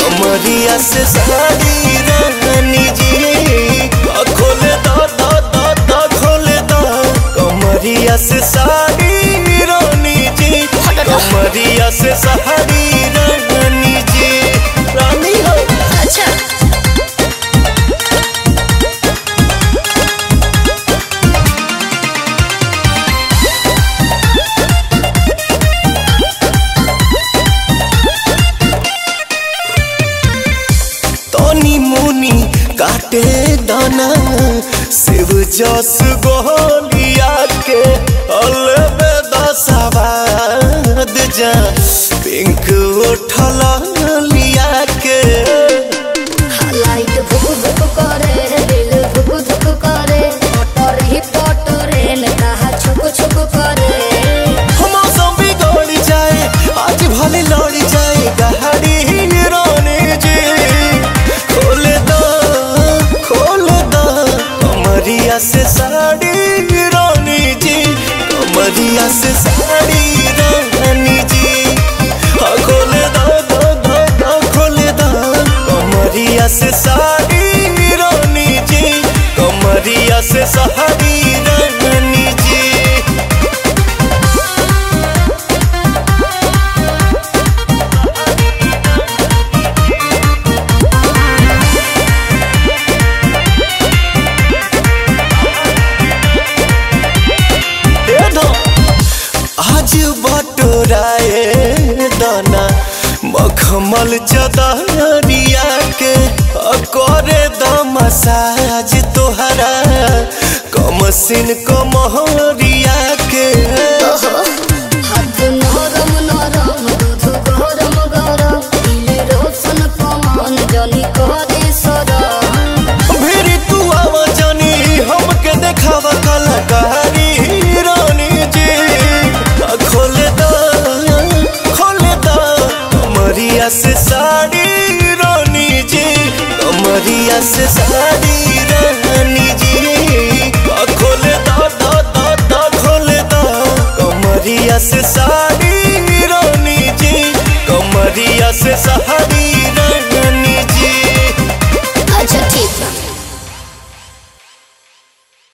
कमरिया से साड़ी रानी जी खोले दा खोले दा कमरिया से साड़ी रानी जी कमरिया से साड़ी रानी जी रानी हो। अच्छा तनी मुनी काटे दाना शिव जस गोलिया के अलबे दसवाद जा पिंक उठल लिया के लाइट भुक भुक करे दिल धुक धुक करे पटर ही पटरे न कहा छुक छुक करे मौसम बिगड़ जाए आज भले लड़ जाए गाड़ी रानी जी खोले दो कमरिया से साड़ी रानी जी कमरिया से साड़ी रानी जी हाँ खोले दो खोले दो कमरिया से साड़ी रानी जी कमरिया से साड़ी रानी जी। आज बटोराए दाना मखमल चदरिया के करे द मसाज तोहरा कमसिन कमहरिया के हाथ नरम नरम दूध गरम गरम दिल रोशन कमान जनी करे सरम फिर तू आव जानी हमके देखावा कलाकारी रानी जी खोले दा कमरिया से साड़ी रानी जी कमरिया से साड़ी रानी जी खोले दा खोले दा कमरिया से साड़ी रानी जी कमरिया से साड़ी